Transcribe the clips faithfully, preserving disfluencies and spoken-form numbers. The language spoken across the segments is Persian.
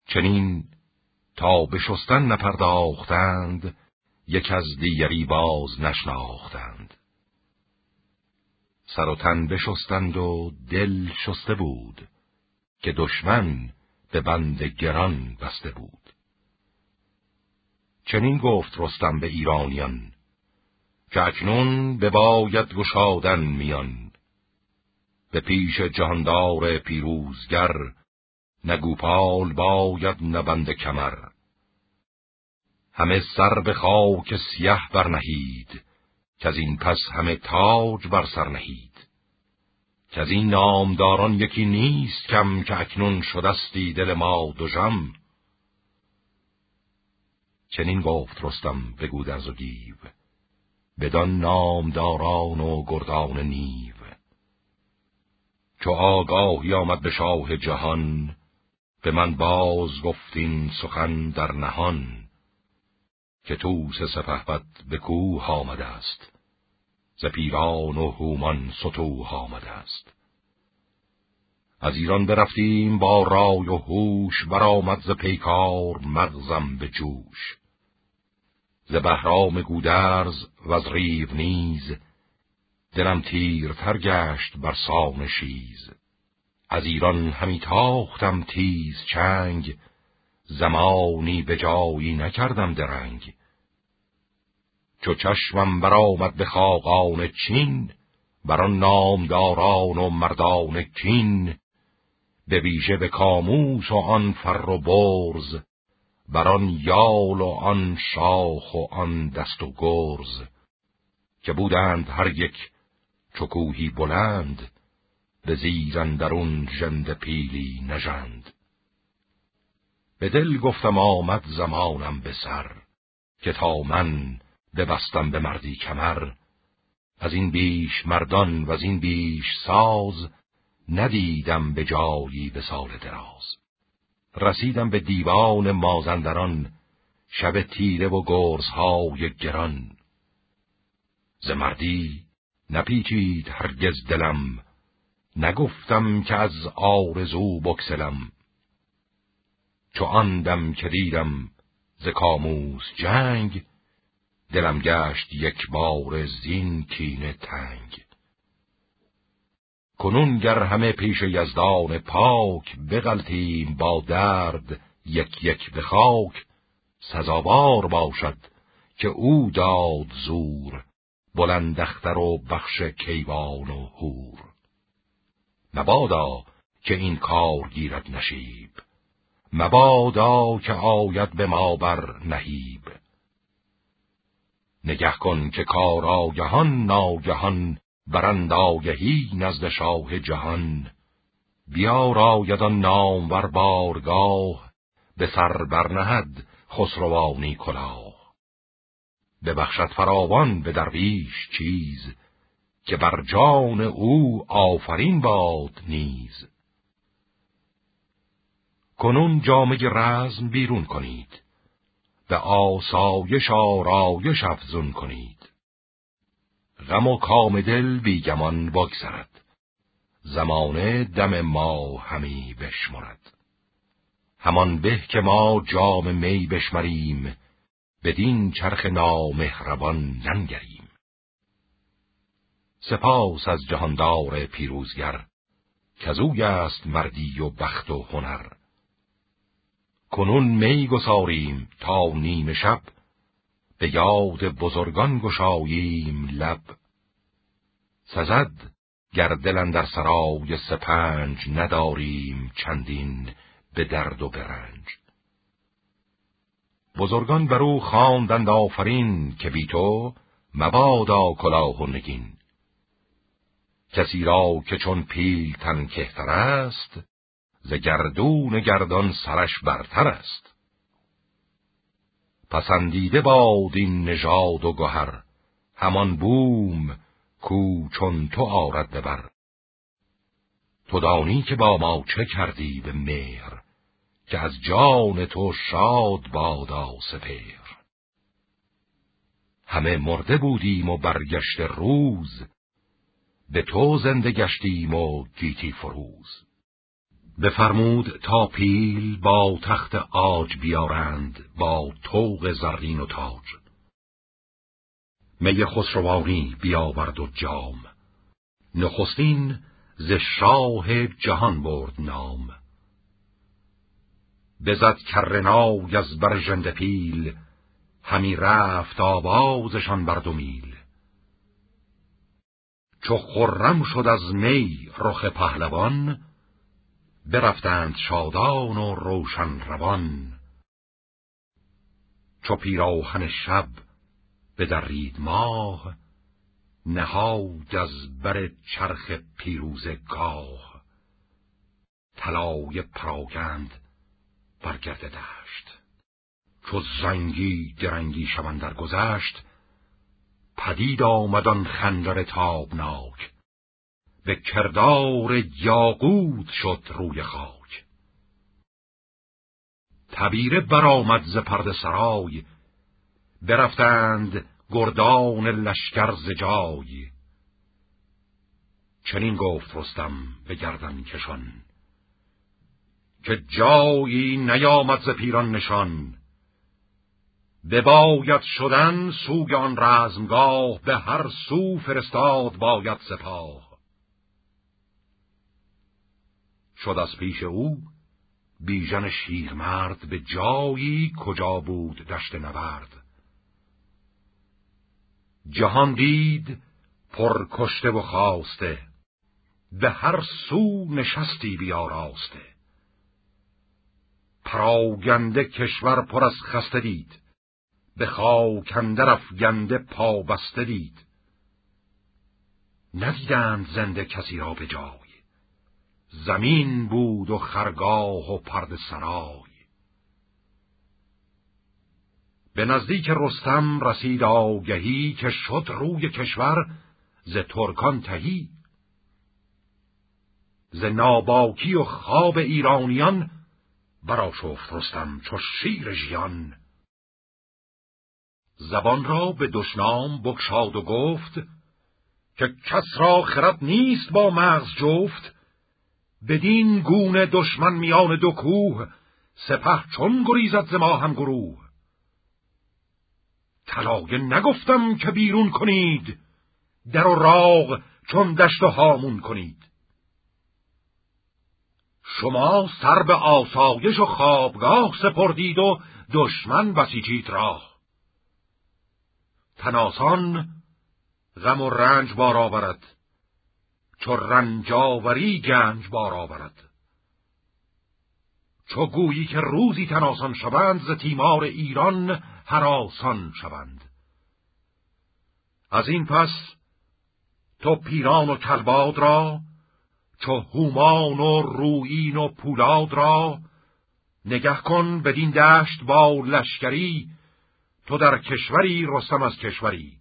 چنین تا به شستن نپرداختند، یک از دیگری باز نشناختند. سر و تن بشستند و دل شسته بود، که دشمن به بند گران بسته بود. چنین گفت رستم به ایرانیان، که اکنون بباید گشادن میان. به پیش جهاندار پیروزگر، نگوپال باید نبند کمر. همه سر به خاک سیه برنهید، که از این پس همه تاج بر سر نهید. که از این نامداران یکی نیست کم، که اکنون شدستی دل ما دژم. چنین گفت رستم به گودرز و گیو، بدان نامداران و گردان نیو. چو آگاهی آمد به شاه جهان، به من باز گفتین سخن در نهان. که طوس سپهبد به کوه آمده است، ز پیران و هومان ستوه آمده است. از ایران برفتیم با رای و هوش، برآمد ز پیکار مغزم به جوش. ز بهرام گودرز و از ریو نیز، دلم تیرتر گشت بر سان شیز. از ایران همی تاختم تیز چنگ، زمانی به جایی نکردم درنگ. چو چشمم برآمد به خاقان چین، بران نامداران و مردان کین. به ویژه به کاموس و آن فر و برز، بران یال و آن شاخ و آن دست و گرز. که بودند هر یک چو کوهی بلند، به زیر اندرون ژنده پیلی نژند. به دل گفتم آمد زمانم به سر، که تا من ببستم به مردی کمر. از این بیش مردان و از این بیش ساز، ندیدم به جایی به سال دراز. رسیدم به دیوان مازندران، شب تیره و گرزهای گران. ز مردی نپیچید هرگز دلم، نگفتم که از آرزو بگسلم. چو آن دم که دیدم ز کاموس جنگ، دلم گشت یک بار زین کینه تنگ. کنون گر همه پیش یزدان پاک، بغلطیم با درد یک یک به خاک. سزاوار باشد که او داد زور، بلند اختر و بخش کیوان و هور. مبادا که این کار گیرد نشیب، مبادا که آید به ما بر نهیب. نگه کن که کار آگهان ناگهان، برند آگهی نزد شاه جهان. بیار آید آن نامور بارگاه، به سر برنهد خسروانی کلاه. ببخشد فراوان به درویش چیز، که بر جان او آفرین باد نیز. کنون جامه رزم بیرون کنید، به آسایش آرایش افزون کنید. غم و کام دل بیگمان بگذرد، زمانه دم ما همی بشمرد. همان به که ما جام می بشمریم، بدین چرخ نامهربان ننگریم. سپاس از جهاندار پیروزگر، کزوی است مردی و بخت و هنر. کنون می گساریم تا نیم شب، به یاد بزرگان گشاییم لب. سزد گر دل اندر سرای سپنج، نداریم چندین به درد و برنج. بزرگان برو خواندند آفرین، که بی تو مبادا کلاه و نگین. کسی را که چون پیلتن کهتر است، ز گردون گردان سرش برتر است. پسندیده باد این نژاد و گهر، همان بوم کو چون تو آرد ببر. تو دانی که با ما چه کردی به مهر، که از جان تو شاد بادا سپهر. همه مرده بودیم و برگشت روز، به تو زنده گشتیم و گیتی فروز. بفرمود تا پیل با تخت عاج بیارند، با طوق زرین و تاج. می خسروانی بیاورد و جام، نخستین ز شاه جهان برد نام. بزد کرنای از بر ژنده پیل، همی رفت آوازشان بر دو میل. چو خرم شد از می رخ پهلوان، برفتند شادان و روشن روان. چو پیراهن شب بدرید ماه، نهاد از بر چرخ پیروزه گاه. طلایه پراگند بر گرد دشت، چو زنگی درنگی شوند در گذشت. پدید آمدان خنجر تابناک، به کردار یاقوت شد روی خاک. تبیره برآمد ز پرده سرای، برفتند گردان لشکر ز جای. چنین گفت رستم به گردن کشان، که جایی نیامد ز پیران نشان. بباید شدن سوی آن رزمگاه، به هر سو فرستاد باید سپاه. شد از پیش او بیژن شیرمرد، به جایی کجا بود دشت نبرد. جهان دید پر کشته و خواسته، به هر سو نشستی بیاراسته. پراگنده کشور پر از خسته دید، به خاک اندر افگنده پابسته دید. ندیدند زنده کسی را به جای، زمین بود و خرگاه و پرده سرای. به نزدیک رستم رسید آگهی، که شد روی کشور ز ترکان تهی. ز ناباکی و خواب ایرانیان، برآشفت رستم چو شیر ژیان. زبان را به دشنام بگشاد و گفت، که کس را خرد نیست با مغز جفت. بدین گونه دشمن میان دو کوه، سپه چون گریزد ز ما هم گروه. طلایه نگفتم که بیرون کنید، در و راغ چون دشت و هامون کنید. شما سر به آسایش و خوابگاه سپردید، و دشمن بسیجید راه. تن آسان غم و رنج بار آورد، چو رنج آوری گنج بار آورد. چو گویی که روزی تن آسان شوند، ز تیمار ایران هراسان شوند. از این پس تو پیران و کلباد را، چو هومان و رویین و پولاد را. نگه کن بدین دشت با لشکری، تو در کشوری رستم از کشوری.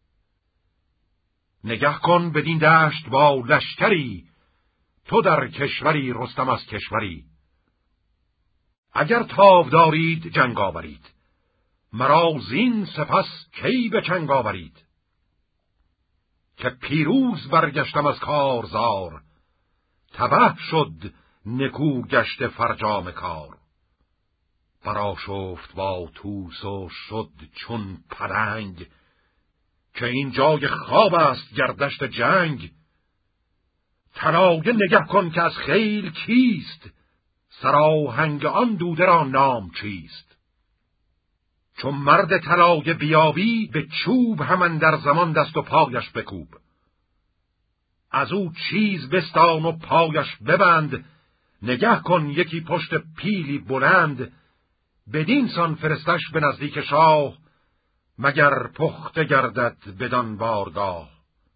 نگه کن بدین دشت با لشکری، تو در کشوری رستم از کشوری. اگر تاو دارید جنگ آورید، مرا زین سپس کی به چنگ آورید. که پیروز برگشتم از کارزار، تبه شد نکو گشت فرجام کار. برآشفت با توس و شد چون پلنگ، که این جای خواب است گردشت جنگ. طلایه نگه کن که از خیل کیست، سراهنگ آن دوده را نام چیست. چون مرد طلایه بیابی، به چوب همان در زمان دست و پایش بکوب. از او چیز بستان و پایش ببند، نگه کن یکی پشت پیلی بلند. بدین سان فرستش به نزدیک شاه، مگر پخته گردد بدان بارگاه.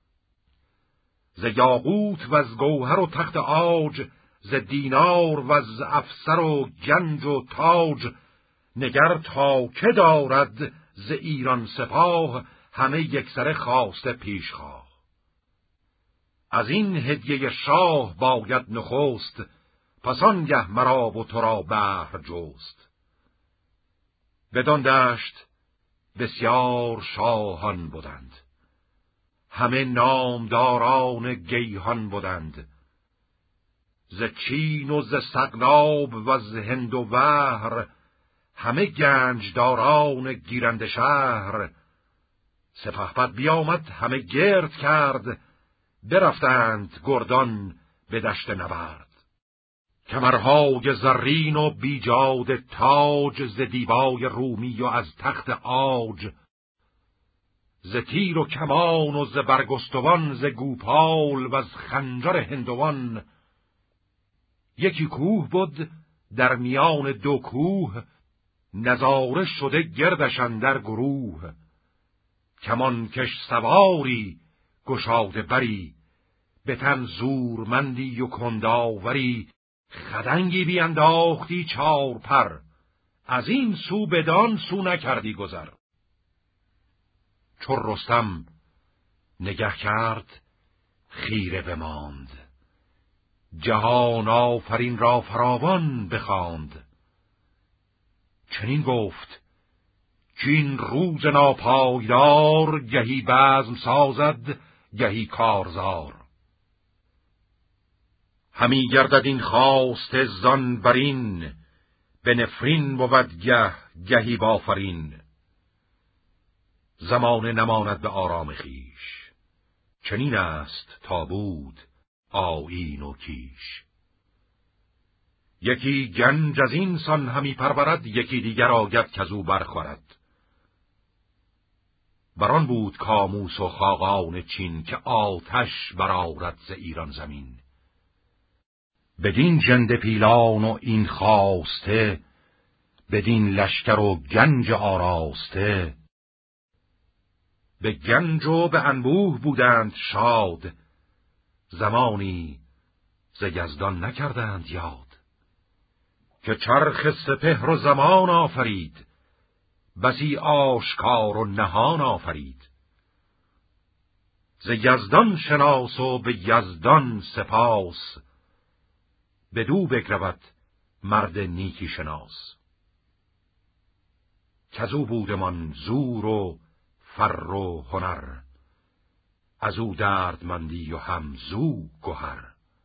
ز یاقوت و از گوهر و تخت عاج، ز دینار و از افسر و گنج و تاج. نگر تا که دارد ز ایران سپاه، همه یکسره خواسته پیش خواه. از این هدیه شاه باید نخست، پس آنگه مرا و تو را بهر جست. بدان دشت بسیار شاهان بودند، همه نامداران گیهان بودند. ز چین و ز سقلاب و ز هند و وهر، همه گنجداران گیرنده شهر. سپهبد بیامد همه گرد کرد، برفتند گردان به دشت نبرد. کمرهای زرین و بیجاد تاج، ز دیبای رومی و از تخت عاج. ز تیر و کمان و ز برگستوان، ز گوپال و از خنجر هندوان. یکی کوه بود در میان دو کوه، نظاره شده گردش اندر گروه. کمان کش سواری گشاده بری، به تن زورمندی و کنداوری. خدنگی بینداختی چار پر، از این سو بدان سو نکردی گذر. چون رستم نگه کرد خیره بماند، جهان آفرین را فراوان بخواند. چنین گفت کین روز ناپایدار، گهی بزم سازد گهی کارزار. همی گردد این خواست زان برین، به نفرین بود گه گهی بافرین. زمانه نماند به آرام خیش، چنین است تا بود آیین و کیش. یکی گنج از این سان همی پرورد، یکی دیگر آگد کزو برخورد. بران بود کاموس و خاقان چین، که آتش برآورد ز ایران زمین. بدین ژنده پیلان و این خواسته، بدین لشکر و گنج آراسته. به گنج و به انبوه بودند شاد، زمانی ز یزدان نکردند یاد. که چرخ سپهر و زمان آفرید، بسی آشکار و نهان آفرید. ز یزدان شناس و به یزدان سپاس، بدو بگرود مرد نیکی شناس. کزو بودمان زور و فر و هنر، ازو دردمندی و هم زو گهر.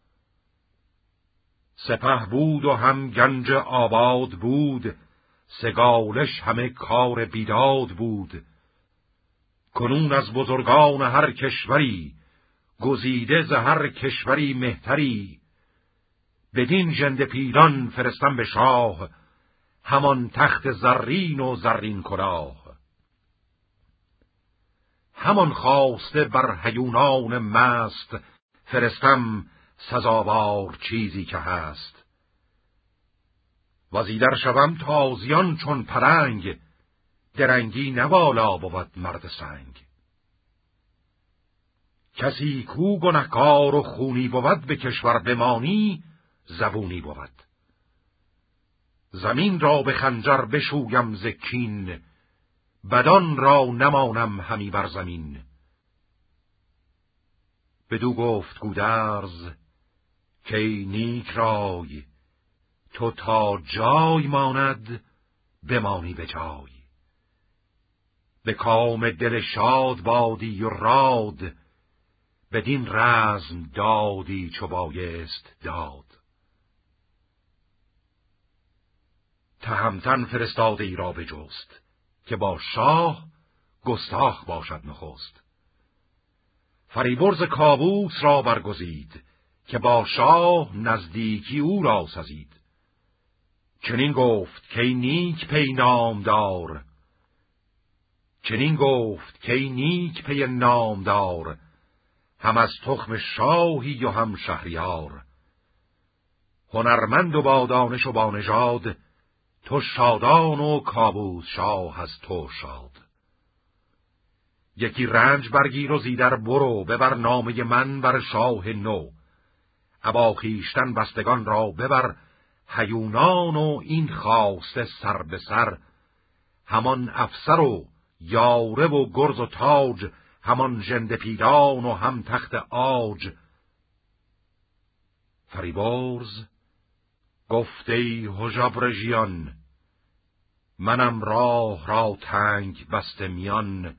سپه بود و هم گنج آباد بود، سگالش همه کار بیداد بود. کنون از بزرگان هر کشوری، گزیده ز هر کشوری مهتری. بدین ژنده پیلان فرستم به شاه، همان تخت زرین و زرین کلاه. همان خواسته بر هیونان مست، فرستم سزاوار چیزی که هست. وزیدر شوم تازیان چون پلنگ، درنگی نوالا بود مرد سنگ. کسی کو گنهکار و خونی بود، به کشور بمانی زبونی بود. زمین را به خنجر بشویم ز کین، بدان را نمانم همی بر زمین. بدو گفت گودرز کی نیک رای، تو تا جای ماند بمانی به جای. به کام دل شاد بادی و راد، بدین رزم دادی چو بایست داد. تهمتن فرستاده ای را بجست، که با شاه گستاخ باشد نخست. فریبرز کاووس را برگزید، که با شاه نزدیکی او را سزید. چنین گفت که نیک پی نامدار، چنین گفت که نیک پی نامدار. هم از تخم شاهی و هم شهریار. هنرمند و با دانش و با نژاد، تو شادان و کاووس شاه از تو شاد. یکی رنج برگیر و زیدر برو، ببر نامه من بر شاه نو. ابا خویشتن بستگان را ببر، هیونان و این خواسته سر به سر. همان افسر و یاره و گرز و تاج، همان ژنده پیلان و هم تخت عاج. فریبرز گفت ای هژبر ژیان، منم راه را تنگ بسته میان.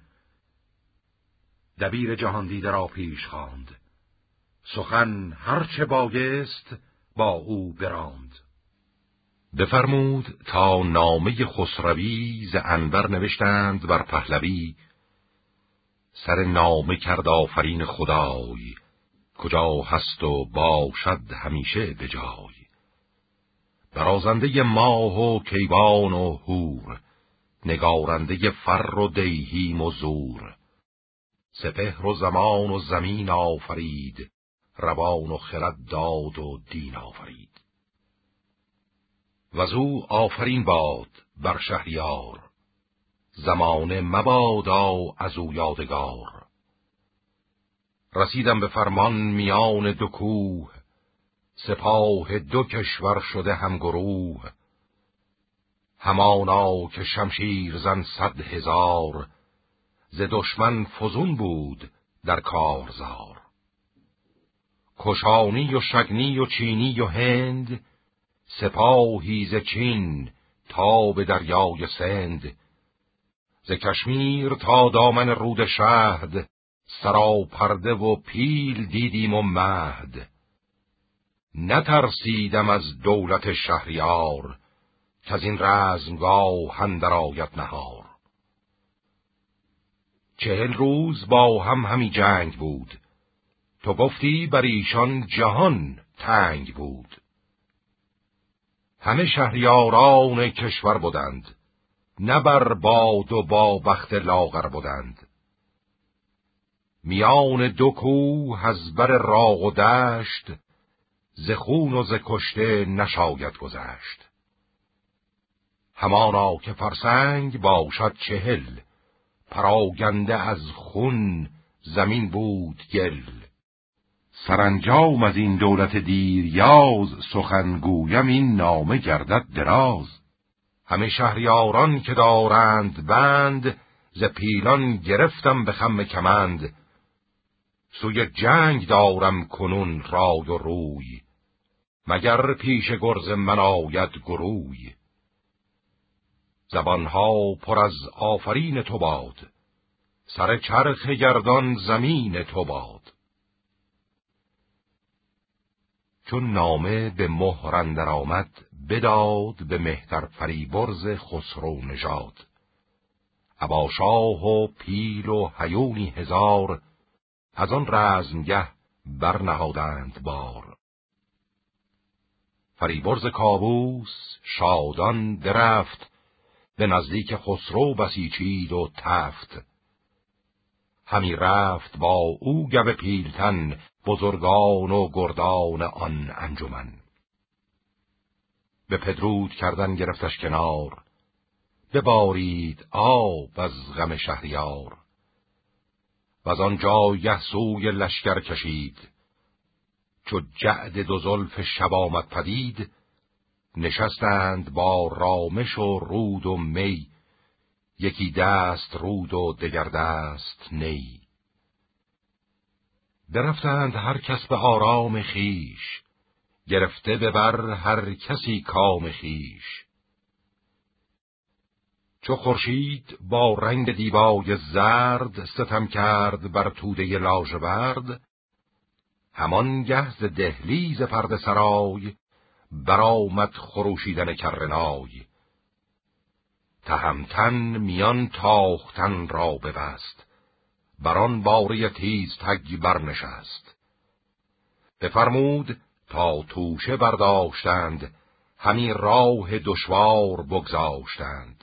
دبیر جهاندیده را پیش خواند، سخن هرچه بایست با او براند. بفرمود تا نامه خسروی ز عنبر نوشتند بر پهلوی. سر نامه کرد آفرین خدای، کجا هست و باشد همیشه به جای. برازنده ماه و کیوان و هور، نگارنده فر و دیهیم و زور. سپهر و زمان و زمین آفرید، روان و خرد داد و دین آفرید. وزو آفرین باد بر شهریار، زمانه مبادا از او یادگار. رسیدم به فرمان میان دو کوه، سپاه دو کشور شده هم گروه. همانا که شمشیر زن صد هزار، ز دشمن فزون بود در کارزار. کشانی و شگنی و چینی و هند، سپاهی ز چین تا به دریای سند. ز کشمیر تا دامن رود شهد، سراپرده و پیل دیدیم و مهد. نترسیدم از دولت شهریار، کز این رزمگاه اندر آید نهار. چهل روز با هم همی جنگ بود، تو گفتی بر ایشان جهان تنگ بود. همه شهریاران کشور بودند، نه بر باد و با بخت لاغر بودند. میان دو کوه از بر راغ و دشت، ز خون و ز کشته نشاید گذشت. همانا که فرسنگ باشد چهل، پراگنده از خون زمین بود گل. سرانجام از این دولت دیریاز، سخن گویم این نامه گردد دراز. همه شهریاران که دارند بند، ز پیلان گرفتم به خم کمند. سوی جنگ دارم کنون رای و روی، مگر پیش گرز من آید گروی. زبانها پر از آفرین تو باد، سر چرخ گردان زمین تو باد. چون نامه به مهر اندر آمد، بداد به مهتر فریبرز خسرو نژاد. ابا شاه و پیل و هیونی هزار، از آن رزمگه برنهادند بار. فریبرز کاووس شادان درفت، به نزدیک خسرو بسیچید و تفت. همی رفت با او گو پیلتن، بزرگان و گردان آن انجمن. به پدرود کردن گرفتش کنار، ببارید آب از غم شهریار. و از آن جایه سوی لشکر کشید، چو جعد دو زلف شب آمد پدید. نشستند با رامش و رود و می، یکی دست رود و دگر دست نی. درفتند هر کس به آرام خیش، گرفته به بر هر کسی کام خیش. چو خورشید با رنگ دیبای زرد، ستم کرد بر توده لاژورد. همان گه ز دهلیز پرده سرای، برآمد خروشیدن کرنای. تهمتن میان تاختن را ببست، بران باره تیز تگ برنشست. بفرمود تا توشه برداشتند، همی راه دشوار بگذاشتند.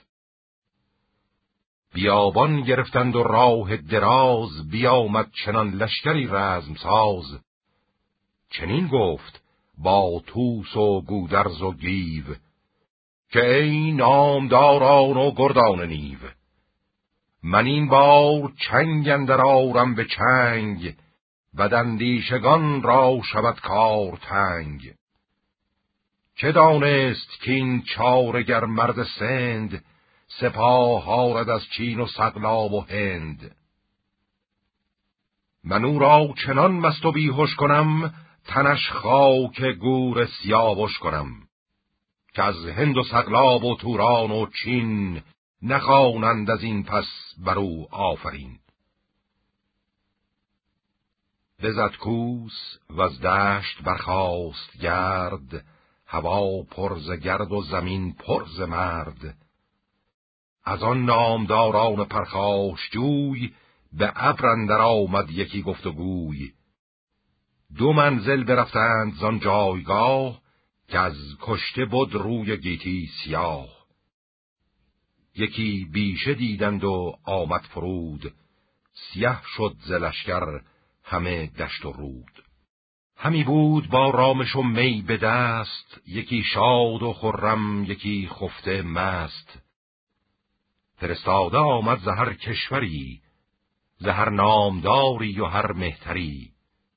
بیابان گرفتند و راه دراز، بیامد چنان لشکری رزمساز. چنین گفت با طوس و گودرز و گیو، که ای نامداران و گردان نیو. من این بار چنگ اندر آرم به چنگ، بداندیشگان را شود کار تنگ. چه دانست که این چارگر مرد سند، سپاه آرد از چین و سقلاب و هند. من او را چنان مست و بیهوش کنم، تنش خاک گور سیاوش کنم. که از هند و سقلاب و توران و چین، نخوانند از این پس بر او آفرین. بزد کوس و از دشت برخاست گرد، هوا پر ز گرد و زمین پر ز مرد. از آن نامداران پرخاش جوی، به ابر اندر آمد یکی گفت و گوی. دو منزل برفتند زان جایگاه، که از کشته بود روی گیتی سیاه. یکی بیشه دیدند و آمد فرود، سیه شد ز لشکر همه دشت و رود. همی بود با رامش و می به دست، یکی شاد و خرم یکی خفته مست. فرستاده آمد ز هر کشوری، ز هر نامداری و هر مهتری.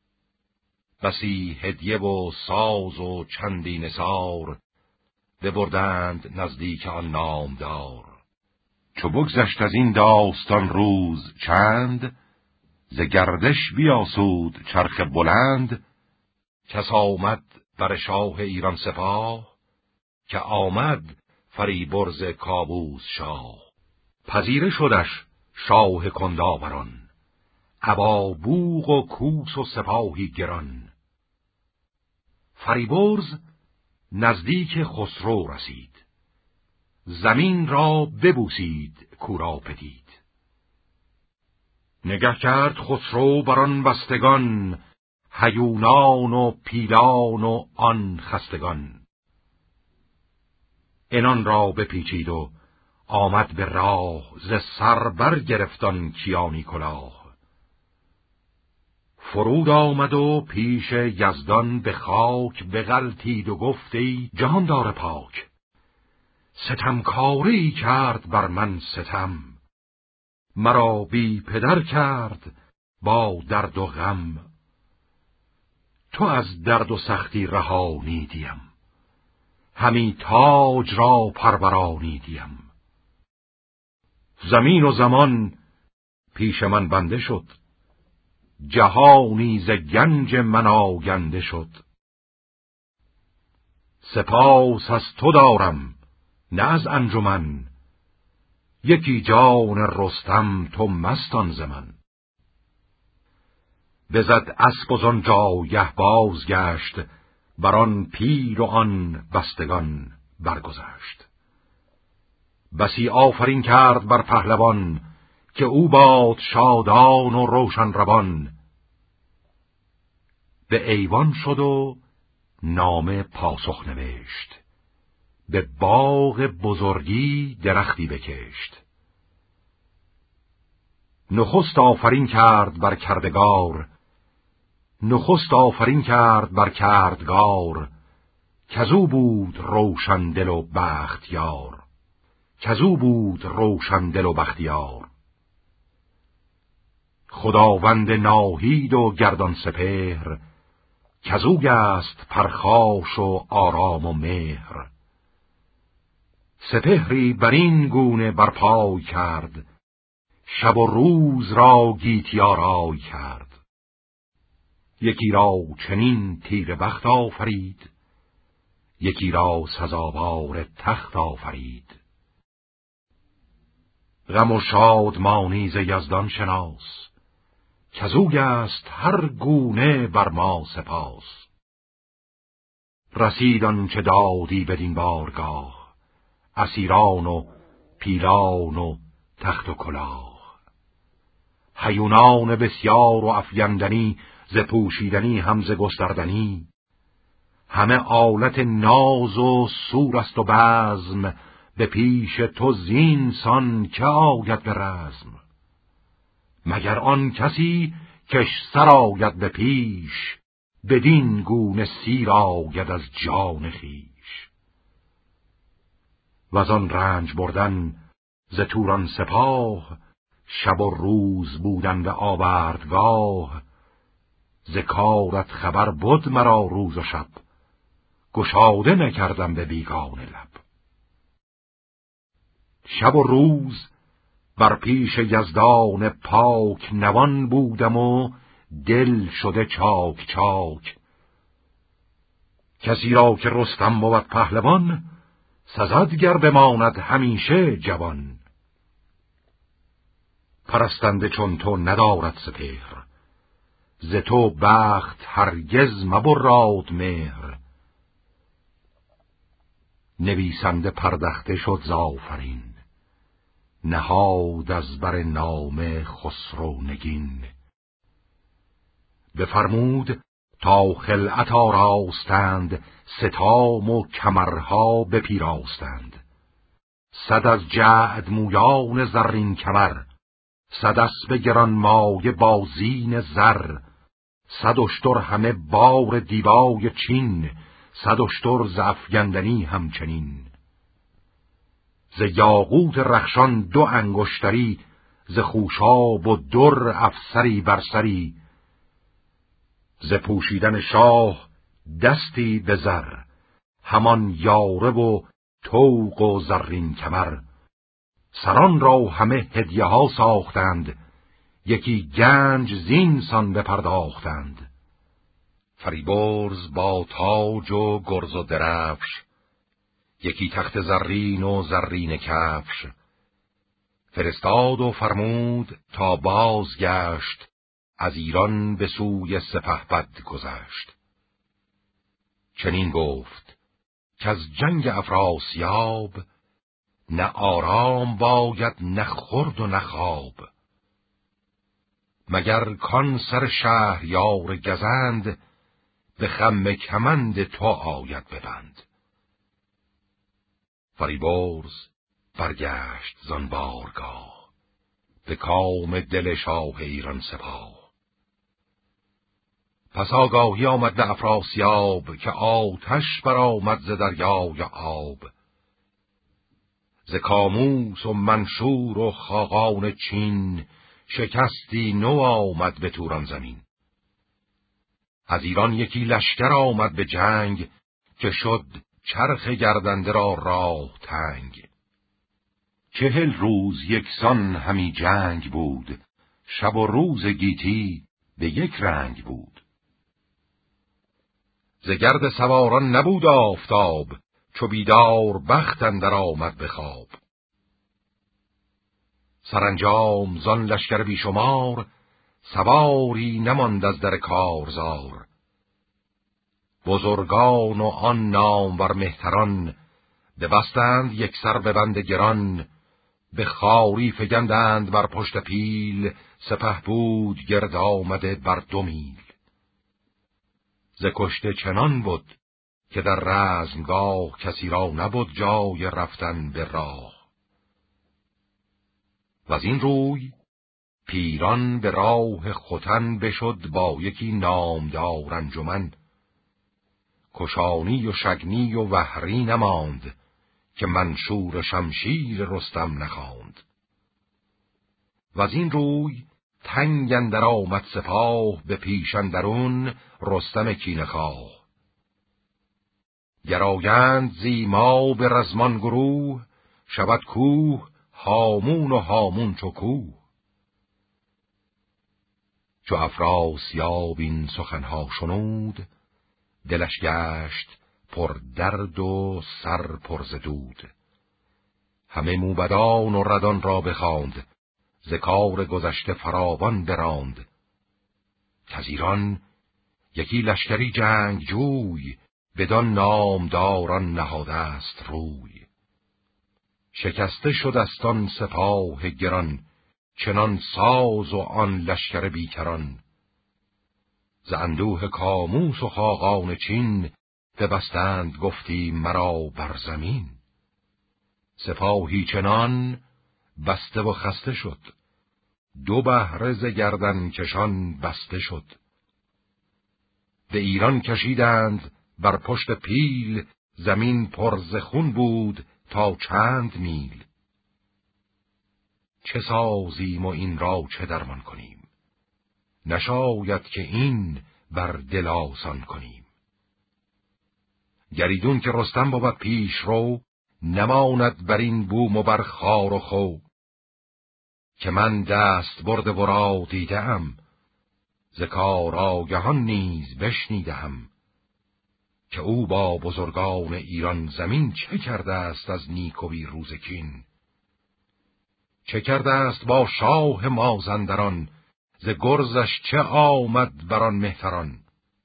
بسی هدیه و ساز و چندی نثار، ببردند نزدیک آن نامدار. چو بگذشت از این داستان روز چند، ز گردش بیاسود چرخ بلند. کس آمد بر شاه ایران سپاه، که آمد فریبرز کاووس شاه. پذیره شدش شاه کنداوران، ابا بوق و کوس و سپاهی گران. فریبرز نزدیک خسرو رسید، زمین را ببوسید کورا پدید. نگه کرد خسرو بران بستگان، هیونان و پیلان و آن خستگان. انان را بپیچید و آمد به راه، ز سر برگرفتان کیانی کلاه. فرود آمد و پیش یزدان به خاک، بغلتید و گفت ای جهاندار پاک. ستمکاری کرد بر من ستم، مرا بی پدر کرد با درد و غم. تو از درد و سختی رهانیدیم، همی تاج را پرورانیدیم. زمین و زمان پیش من بنده شد، جهانی ز گنج من آگنده شد. سپاس از تو دارم نه از انجمن، یکی جان رستم تو مستان ز من. بزد اسب و زان جایه بازگشت، بران پیر و آن بستگان برگذشت. بسی آفرین کرد بر پهلوان، که او باد شادان و روشن روان. به ایوان شد و نامه پاسخ نوشت، به باغ بزرگی درختی بکشت. نخست آفرین کرد بر کردگار، نخست آفرین کرد بر کردگار. کزو بود روشن دل و بختیار، کزو بود روشن دل و بختیار. خداوند ناهید و گردان سپهر، کزو گست پرخاش و آرام و مهر. سپهری برین گونه برپای کرد، شب و روز را گیتی آرای کرد. یکی را چنین تیر بخت آفرید، یکی را سزاوار تخت آفرید. غم و شادمانی ز یزدان شناس، کزو گست هر گونه بر ما سپاس. رسید آنچه دادی بدین بارگاه، اسیران و پیلان و تخت و کلاه. هیونان بسیار و افگندنی، ز پوشیدنی هم ز گستردنی. همه آلت ناز و سور است و بزم، به پیش تو زین سان که آید به رزم. مگر آن کسی کش سر آید به پیش، بدین گونه سیر آید از جان خویش. وزان رنج بردن ز توران سپاه، شب و روز بودن به آوردگاه. ز کارت خبر بود مرا روز و شب، گشاده نکردم به بیگانه لب. شب و روز بر پیش یزدان پاک، نوان بودم و دل شده چاک چاک. کسی را که رستم بود پهلوان، سزد گر بماند همیشه جوان. پرستنده چون تو ندارد سپهر، ز تو بخت هرگز مبراد مهر. نویسنده پردخته شد زآفرین، نهاد از بر نام خسرو نگین. بفرمود تا خلعت آراستند، ستام و کمرها بپیراستند. صد از جعد مویان زرین کمر، صد اسب گرانمایه با زین زر. صد اشتر همه بار دیبای چین، صد اشتر ز افگندنی همچنین. ز یاقوت رخشان دو انگشتری، ز خوشاب و در افسری بر سری. ز پوشیدن شاه دستی به زر، همان یاره و طوق و زرین کمر. سران را همه هدیه ها ساختند، یکی گنج زین سان بپرداختند. فریبرز با تاج و گرز و درفش، یکی تخت زرین و زرین کفش. فرستاد و فرمود تا بازگشت، از ایران به سوی سپهبد گذشت. چنین گفت که از جنگ افراسیاب، نه آرام باید نه خورد و نه خواب. مگر کان سر شهریار گزند، به خم کمند تو آید ببند. فریبرز برگشت زان بارگاه، به کام دل شاه ایران سپاه. پس آگاهی آمد به افراسیاب، که آتش برآمد ز دریای آب. ز کاموس و منشور و خاقان چین، شکستی نو آمد به توران زمین. از ایران یکی لشکر آمد به جنگ، که شد چرخ گردنده را راه تنگ. چهل روز یکسان همی جنگ بود، شب و روز گیتی به یک رنگ بود. ز گرد سواران نبود آفتاب، چو بیدار بخت اندر آمد به خواب. سرانجام زان لشکر بیشمار، سواری نماند از در کارزار. بزرگان و آن نامور مهتران، ببستند یک سر به بند گران. به خواری فگندند بر پشت پیل، سپه بود گرد آمده بر دو میل. ز کشته چنان بود که در رزمگاه، کسی را نبود جای رفتن به راه. وز این روی پیران به راه ختن بشد، با یکی نامدار انجمن. کشانی و شگنی و وهری نماند، که منشور شمشیر رستم نخواند. وز این روی تنگ اندر آمد سپاه، به پیش اندرون رستم کینه‌خواه. گرایند زیما به رزمان گروه، شود کوه هامون و هامون چو کوه. چو افراسیاب این سخنها شنود، دلش گشت پر درد و سر پر ز دود. همه موبدان و ردان را بخواند، ز کار گذشته فراوان براند. کز ایران یکی لشکری جنگ جوی، بدان نامداران نهاده است روی. شکسته شد است آن سپاه گران، چنان ساز و آن لشکر بیکران. ز اندوه کاموس و خاقان چین، ببستند گفتی مرا بر زمین. سپاهی چنان بسته و خسته شد، دو بهره ز گردن کشان بسته شد. به ایران کشیدند بر پشت پیل، زمین پر ز خون بود تا چند میل. چه سازیم و این را چه درمان کنیم، نشاید که این بر دل آسان کنیم. گریدون که رستم بود پیش رو، نماند بر این بوم و بر خار و خو. که من دست برد ورا دیدم، ز کار آگهان نیز بشنیدم. که او با بزرگان ایران زمین، چه کرده است از نیکوی روز کین. چه کرده است با شاه مازندران، ز گرزش چه آمد بران مهتران.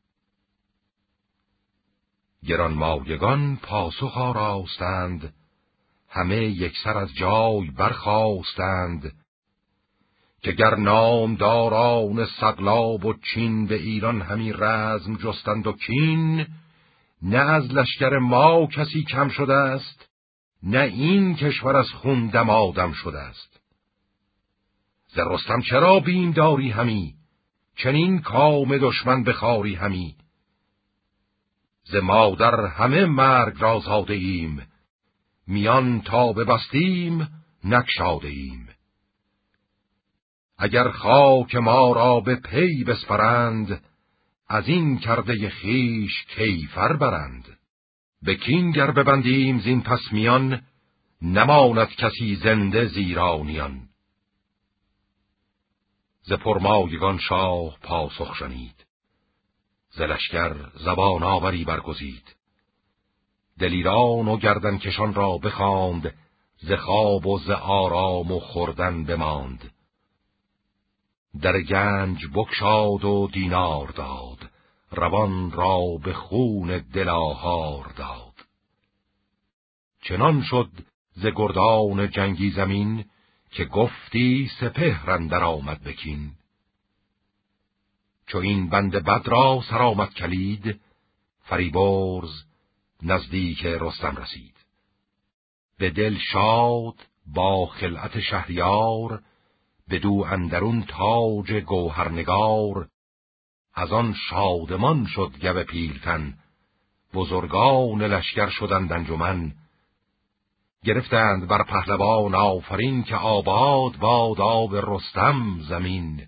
گرانمایگان پاسخ آراستند، همه یکسر از جای برخاستند. که گر نامداران سقلاب و چین، به ایران همی رزم جستند و کین. نه از لشکر ما کسی کم شده است، نه این کشور از خون دمادم شده است. ز رستم چرا بیم داری همی، چنین کام دشمن بخواری همی. ز مادر همه مرگ را زاده ایم، میان تا ببستیم نگشاده ایم. اگر خاک ما را به پی بسپرند، از این کرده خیش کیفر برند. به کین گر ببندیم زین پس میان، نماند کسی زنده زیرانیان. ز پرمایگان شاه پاسخ شنید، ز لشکر زبان آوری برگزید. دلیران و گردن کشان را بخواند، ز خواب و ز آرام و خوردن بماند. در گنج بگشاد و دینار داد، روان را به خون دل آهار داد. چنان شد ز گردان جنگی زمین، که گفتی سپهر اندر آمد به کین. چو این بند بد را سرآمد کلید، فریبرز نزدیک رستم رسید. به دل شاد با خلعت شهریار، بدو اندرون تاج گوهرنگار. از آن شادمان شد گو پیلتن، بزرگان لشکر شدند انجمن. گرفتند بر پهلوان آفرین، که آباد باد آب رستم زمین.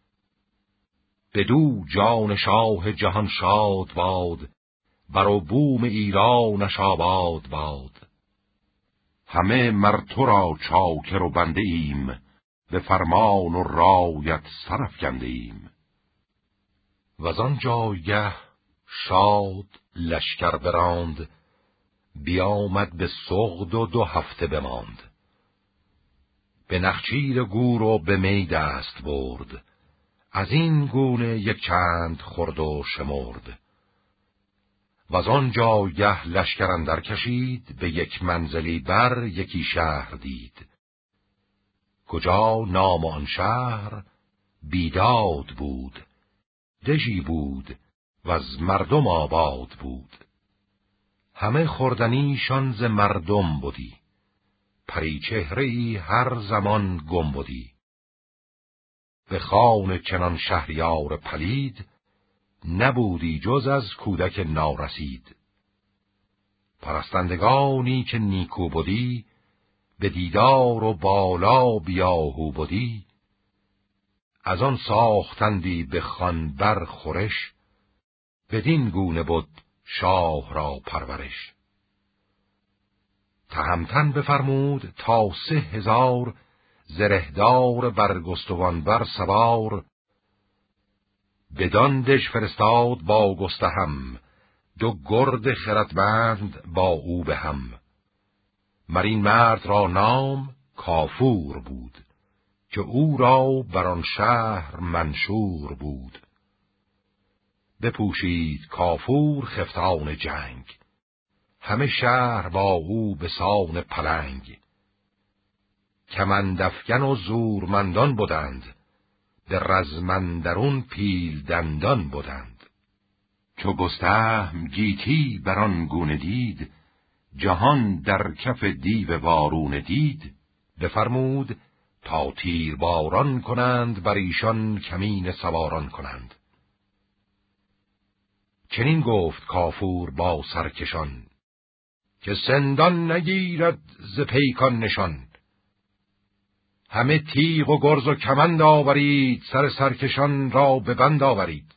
بدو جان شاه جهان شاد باد، بر و بوم ایرانش آباد باد. همه مر تو را چاکر و بنده ایم، به فرمان و رایت سرافکنده ایم. وزان جایگه شاد لشکر براند، بیامد به سغد و دو هفته بماند. به نخچیر گور و به می دست برد، از این گونه یک چند خورد و شمرد. وزان جایگه لشکر اندر کشید، به یک منزلی بر یکی شهر دید. کجا نام آن شهر بیداد بود، دژی بود و از مردم آباد بود. همه خوردنیشان ز مردم بودی، پری چهره‌ای هر زمان گم بودی. به خان چنان شهریار پلید، نبودی جز از کودک نارسید. پرستندگانی که نیکو بودی، به دیدار و بالا بیاهو بودی. از آن ساختندی به خان بر خورش، بدین گونه بود شاه را پرورش. تهمتن بفرمود تا سه هزار، زرهدار برگستوان بر سوار. بدان دژ فرستاد با گستهم، دو گرد خردمند با او به هم. مر این مرد را نام کافور بود، که او را بر آن شهر منشور بود. بپوشید کافور خفتان جنگ، همه شهر با او به سان پلنگ. کمندافگن و زورمندان بودند، به رزم اندرون پیل دندان بودند. چو گستهم گیتی بران گونه دید، جهان در کف دیو وارونه دید. بفرمود تا تیر باران کنند، بر ایشان کمین سواران کنند. چنین گفت کافور با سرکشان، که سندان نگیرد ز پیکان نشان. همه تیغ و گرز و کمند آورید، سر سرکشان را به بند آورید.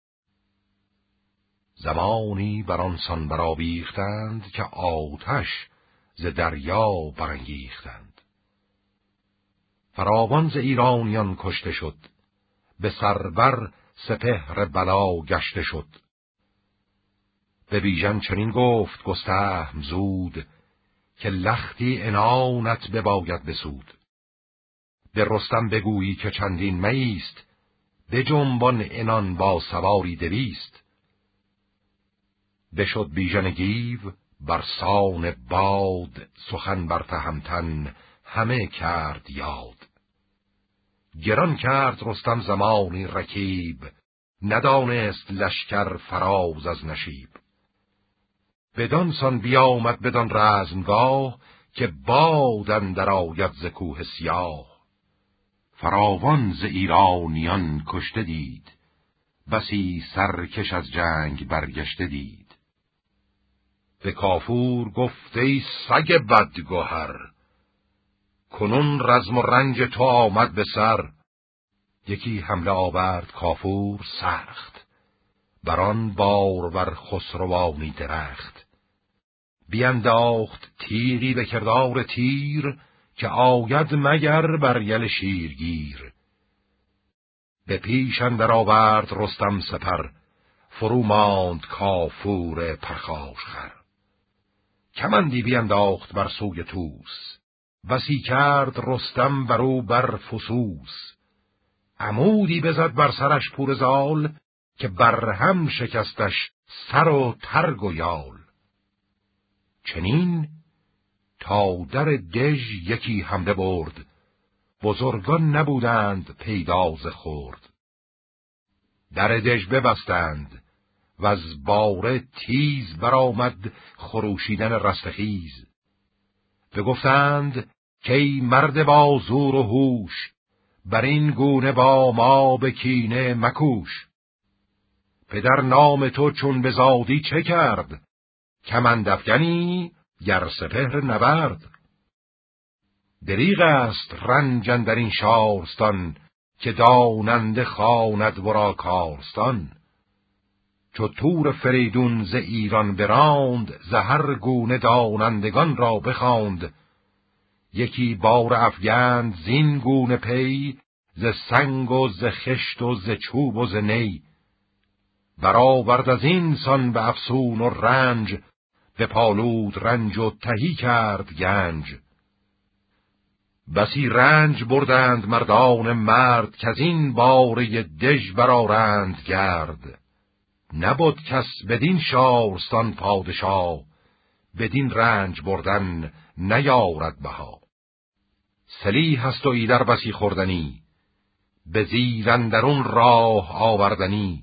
زمانی برانسان برآویختند، که آتش ز دریا برانگیختند. فراوان ز ایرانیان کشته شد، به سربر سپهر بلا گشته شد. به بیژن چنین گفت گستهم زود، که لختی عنانت بباید بسود. به رستم بگویی که چندین میست، به جنبان انان با سواری دویست. بشد بیژن گیو بر سان باد، سخن بر تهمتن همه کرد یاد. گران کرد رستم زمانی رکیب، ندانست لشکر فراز از نشیب. بدان سان بیامد بدان رزمگاه، که باد اندر آید ز کوه سیاه. فراوان ز ایرانیان کشته دید، بسی سرکش از جنگ برگشته دید. به کافور گفت ای سگ بدگهر، کنون رزم و رنج تو آمد به سر. یکی حمله آورد کافور سخت، بران بارور خسروانی درخت. بینداخت تیری به کردار تیر، که آید مگر بر یل شیرگیر. به پیش اندر آورد رستم سپر، فرو ماند کافور پرخاشخر. کمندی بینداخت بر سوی طوس، بسی کرد رستم برو بر فسوس. عمودی بزد بر سرش پور زال، که بر هم شکستش سر و ترگ و یال. چنین تا در دژ یکی حمله برد، بزرگان نبودند پیدا ز خرد. در دژ ببستند و از باره تیز برآمد خروشیدن رستخیز. بگفتند که ای مرد با زور و هوش، بر این گونه با ما به کینه مکوش. پدر نام تو چون بزادی چه کرد، کمند افگنی گر سپهر نبرد. دریغ است رنج اندر این شارستان، که داننده خواند ورا کارستان. چو تور فریدون ز ایران براند، ز هر گونه دانندگان را بخواند. یکی بار افگند زین گونه پی، ز سنگ و ز خشت و ز چوب و ز نی. برآورد از این سان به افسون و رنج، به پالود رنج و تهی کرد گنج. بسی رنج بردند مردان مرد، که از این باره دژ برآرند گرد. نبود کس بدین شارستان پادشاه، بدین رنج بردن نیارد بها. سلیح هست و ایدر بسی خوردنی، به زیر اندرون راه آوردنی.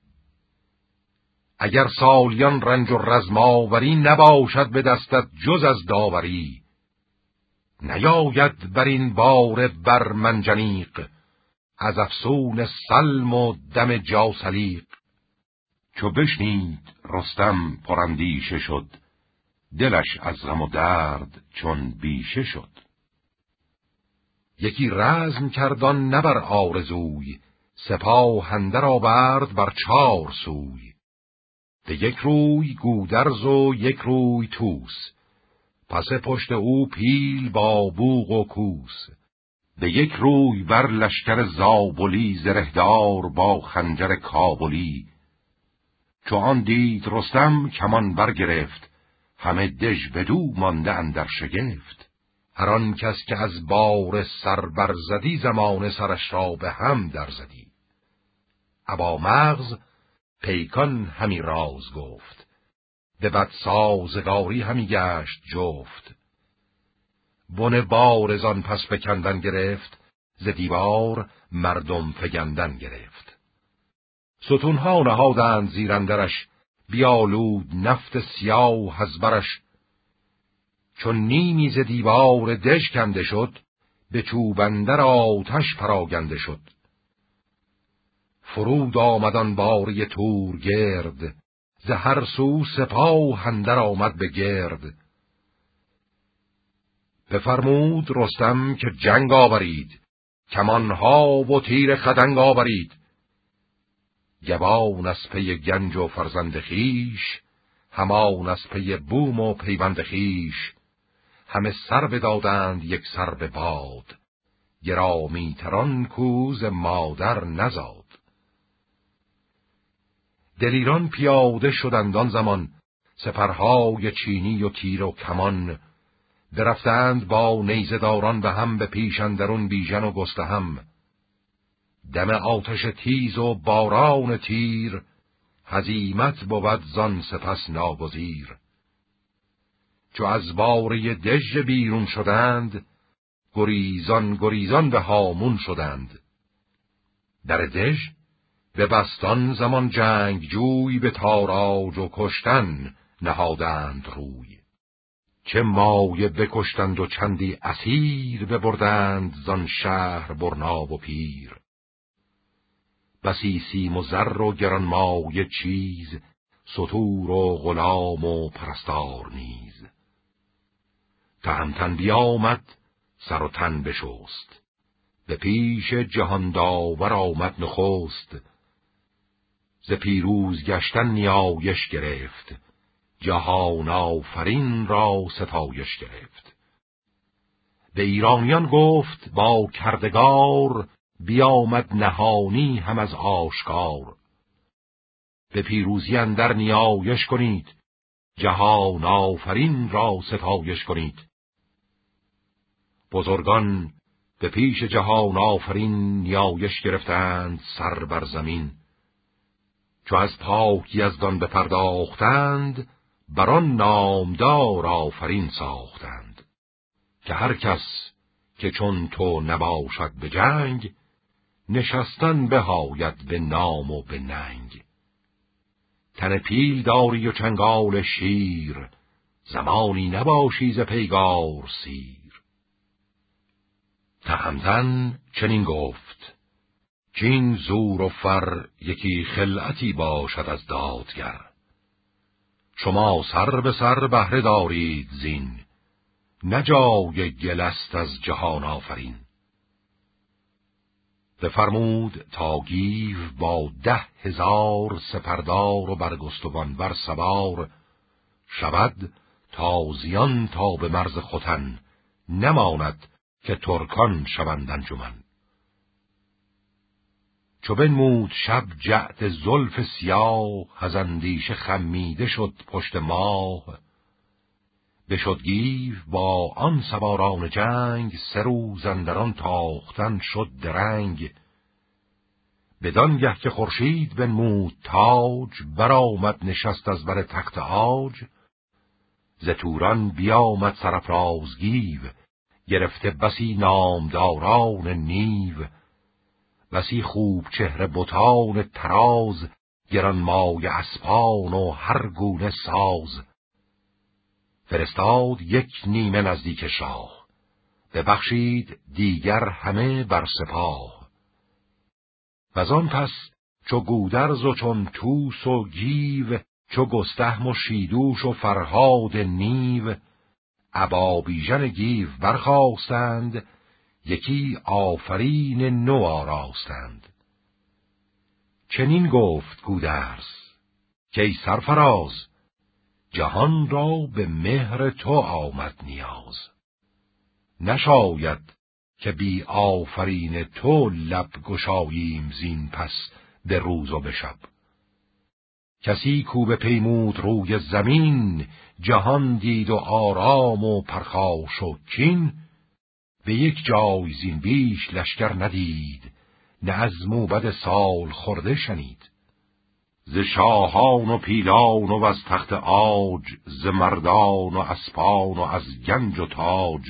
اگر سالیان رنج و رزم آوری، نباشد به دستت جز از داوری. نیاید بر این باره بر منجنیق، از افسون سلم و دم جاسلیق. چو بشنید رستم پراندیشه شد، دلش از غم و درد چون بیشه شد. یکی رزم کردان نبر آرزوی، سپاه اندر آورد بر چار سوی. به یک روی گودرز و یک روی توس، پس پشت او پیل با بوق و کوس. به یک روی بر لشکر زابلی، زرهدار با خنجر کابلی. چو آن دید رستم کمان برگرفت، همه دژ بدو مانده اندر شگفت. هر آن کس که از بار سر برزدی، زمان سرش را به هم در زدی. ابا مغز پیکان همی راز گفت، به بد سازگاری همی گشت جفت. بن بار زان پس بکندن گرفت، ز دیوار مردم فگندن گرفت. ستونها نهادند زیر اندرش، بیالود نفت سیاه از برش. چون نیمی ز دیوار دژ کنده شد، به چوب اندر آتش پراگنده شد. فرود آمدان باره تور گرد، ز هر سو سپاه اندر آمد به گرد. بفرمود رستم که جنگ آورید، کمانها و تیر خدنگ آورید. گوان از پی گنج و فرزند خیش، همان از پی بوم و پیوند خیش. همه سر بدادند یک سر به باد، گرامی تران کوز مادر نزاد. دلیران پیاده شدند آن زمان، سپرهای چینی و تیر و کمان. برفتند با نیزه داران به هم، به پیش اندرون بیژن و گستهم. دم آتش تیز و باران تیر، هزیمت بود زان سپس ناگزیر. چو از باره دژ بیرون شدند، گریزان گریزان به هامون شدند. در دژ به بستان زمان جنگ جوی، به تاراج و کشتن نهادند روی. چه مایه بکشتند و چندی اسیر، ببردند زان شهر برنا و پیر. بسی سیم و زر و گرانمایه چیز، ستور و غلام و پرستار نیز. تهمتن بیامد سر و تن بشست، به پیش جهان داور آمد نخست. ز پیروز گشتن نیایش گرفت، جهان آفرین را ستایش گرفت. به ایرانیان گفت با کردگار، بیامد نهانی هم از آشکار. به پیروزی اندر نیایش کنید، جهان آفرین را ستایش کنید. بزرگان به پیش جهان آفرین، نیایش گرفتند سر بر زمین. چو از پاک یزدان بپرداختند، بران نامدار آفرین ساختند. که هر کس که چون تو نباشد به جنگ، نشستن بهاید به نام و به ننگ. تن پیل داری و چنگال شیر، زمانی نباشی ز پیگار سیر. تهمتن چنین گفت کین زور و فر، یکی خلعتی باشد از دادگر. شما سر به سر بهره دارید زین، نجای گل است از جهان آفرین. بفرمود تا گیو با ده هزار، سپردار و برگستوان بر سوار. شود تازیان تا به مرز ختن، نماند که ترکان شوند انجمن. چو بنمود شب جعد زلف سیاه، از اندیشه خمیده شد پشت ماه. بشد گیو با آن سواران جنگ، سه روز اندران تاختن شد درنگ. بدانگه که خورشید بنمود تاج، برآمد نشست از بر تخت عاج. ز توران بیامد سرافراز گیو، گرفته بسی نامداران نیو. بسی خوب چهره بتان تراز، گرانمایه اسپان و هر گونه ساز. فرستاد یک نیمه نزدیک شاه، ببخشید دیگر همه بر سپاه. وزان پس چو گودرز و چون توس و گیو، چو گستهم و شیدوش و فرهاد نیو. ابا بیژن گیو برخاستند، یکی آفرین نو آراستند. چنین گفت گودرز که سرفراز، جهان را به مهر تو آمد نیاز. نشاید که بی آفرین تو لب گشاییم زین پس به روز و به شب. کسی کو به پیمود روی زمین، جهان دید و آرام و پرخاش و کین. به یک جای زین بیش لشکر ندید، نه از موبد سال خورده شنید. ز شاهان و پیلان و از تخت عاج، ز مردان و اسپان و از گنج و تاج.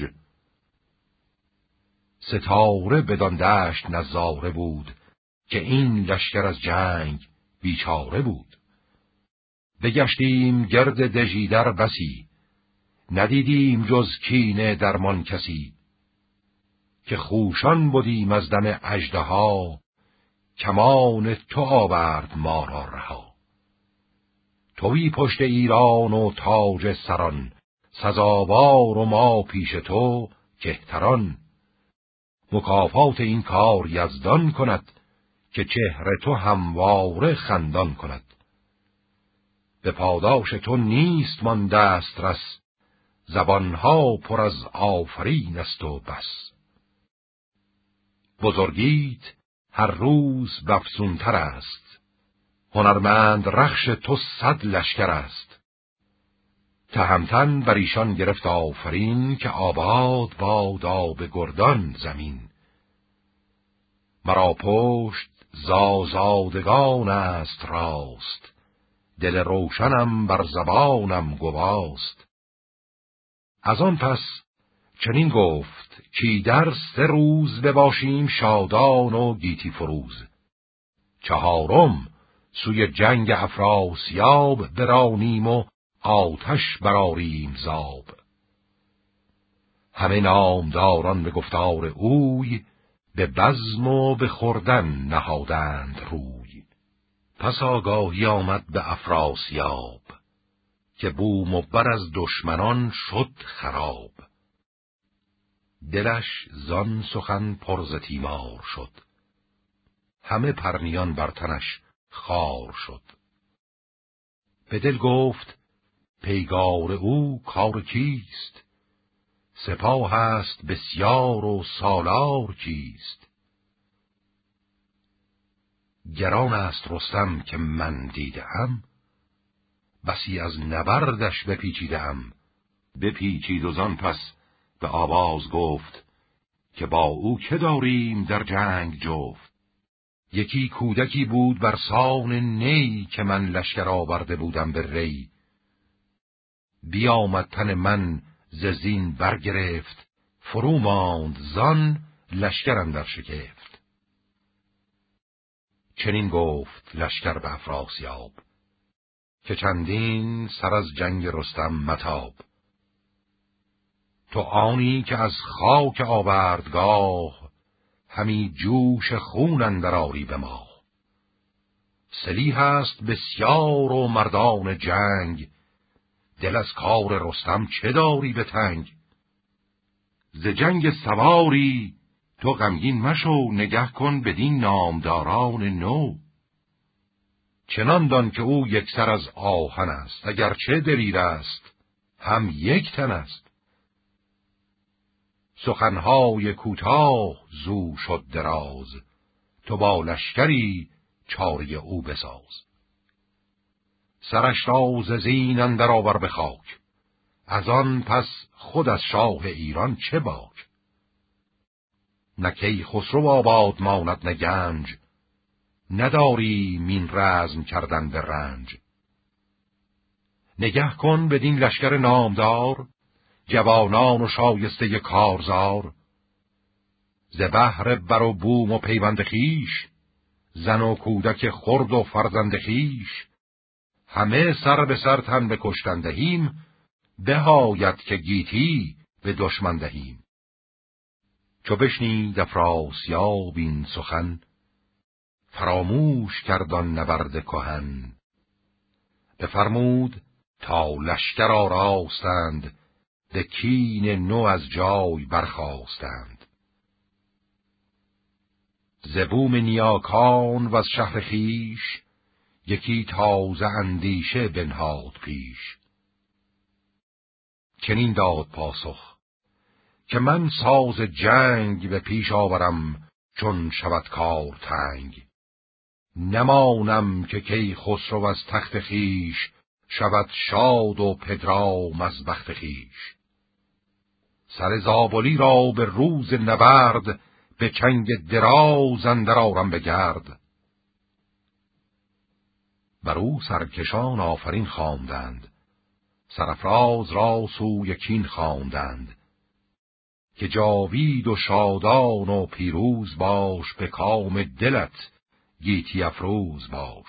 ستاره بدان دشت نظاره بود، که این لشکر از جنگ بیچاره بود. بگشتیم گرد دژیدر بسی، ندیدیم جز کینه درمان کسی. که خوشان بودیم از دم اژدها، کمان تو آورد ما را رها. تویی پشت ایران و تاج سران، سزاوار و ما پیش تو کهتران. مکافات این کار یزدان کند، که چهره تو همواره خندان کند. به پاداش تو نیست من دست رس، زبانها پر از آفرین است و بس. بزرگیت هر روز بفزونتر است، هنرمند رخش تو صد لشکر است. تهمتن بر ایشان گرفت آفرین، که آباد بادا به گردان زمین. مرا پشت زازادگان است راست، دل روشنم بر زبانم گواست. از آن پس چنین گفت که در سه روز بباشیم شادان و گیتی فروز. چهارم سوی جنگ افراسیاب برانیم و آتش براریم زاب. همه نامداران به گفتار اوی، به بزم و به خوردن نهادند روی. پس آگاهی آمد به افراسیاب، که بوم و بر از دشمنان شد خراب. دلش زان سخن پر ز تیمار شد، همه پرنیان بر تنش خار شد. به دل گفت پیگار او کار کیست، سپاه است بسیار و سالار کیست. گران است رستم که من دیدم، بسی از نبردش بپیچیدم. بپیچید و زان پس به آواز گفت، که با او که داریم در جنگ جفت. یکی کودکی بود بر سان نی، که من لشکر آورده بودم به ری. بیامد تن من ز زین برگرفت، فرو ماند زان لشکر اندر شگفت. چنین گفت لشکر به افراسیاب، که چندین سر از جنگ رستم متاب. تو آنی که از خاک آوردگاه، همی جوش خون اندر آری به ما. سلیح است بسیار و مردان جنگ، دل از کار رستم چه داری به تنگ. ز جنگ سواری تو غمگین مشو، نگه کن بدین نامداران نو. چنان دان که او یک سر از آهن است، اگر چه دلیر است هم یک تن است. سخنهای کوتاه زو شد دراز، تو با لشکری چاره او بساز. سرش را ز زین اندر آور به خاک، از آن پس خود از شاه ایران چه باک. نه کیخسرو آباد ماند نه گنج، نداری مین رزم کردن به رنج. نگه کن بدین لشکر نامدار، جوانان و شایسته کارزار. ز بهر بر و بوم و پیوند خیش، زن و کودک خرد و فرزند خیش. همه سر به سر تن به کشتن دهیم، بهاید که گیتی به دشمن دهیم. چو بشنید افراسیاب این سخن، فراموش کرد آن نبرد کهن. بفرمود تا لشکر آراستند، به کین نو از جای برخاستند. ز بوم نیاکان و از شهر خیش، یکی تازه اندیشه بنهاد پیش. چنین داد پاسخ که من ساز جنگ به پیش آورم، چون شود کار تنگ. نمانم که کیخسرو از تخت خیش، شود شاد و پدرام از بخت خیش. سر زابلی را به روز نبرد، به چنگ دراز اندر آرم به گرد. بر او سرکشان آفرین خواندند، سرافراز را سوی کین خواندند. که جاوید و شادان و پیروز باش، به کام دلت گیتی افروز باش.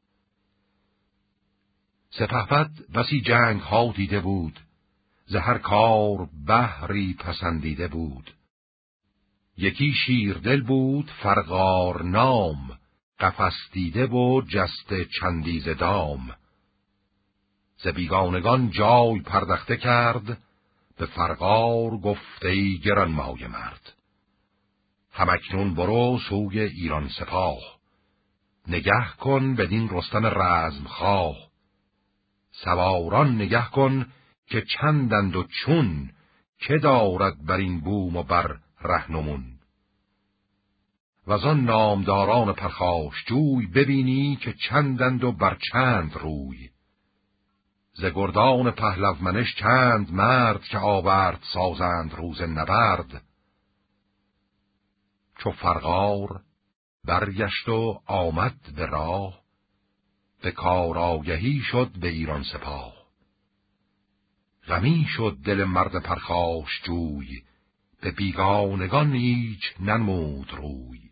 سپهبد بسی جنگ ها دیده بود، ز هر کار بهری پسندیده بود. یکی شیردل بود فرغار نام، قفس دیده و جست چندیز دام. ز بیگانگان جای پردخته کرد، به فرغار گفت ای گرانمایه مرد. همکنون برو سوی ایران سپاه، نگه کن بدین رستم رزم خواه. سواران نگه کن که چندند و چون، که دارد بر این بوم و بر رهنمون. وزان نامداران پرخاشجوی، ببینی که چندند و بر چند روی. ز گردان پهلومنش چند مرد، که آورد سازند روز نبرد. چو فرغار برگشت و آمد به راه، به کار آگهی شد به ایران سپاه. غمی شد دل مرد پرخاش جوی، به بیگانگان هیچ ننمود روی.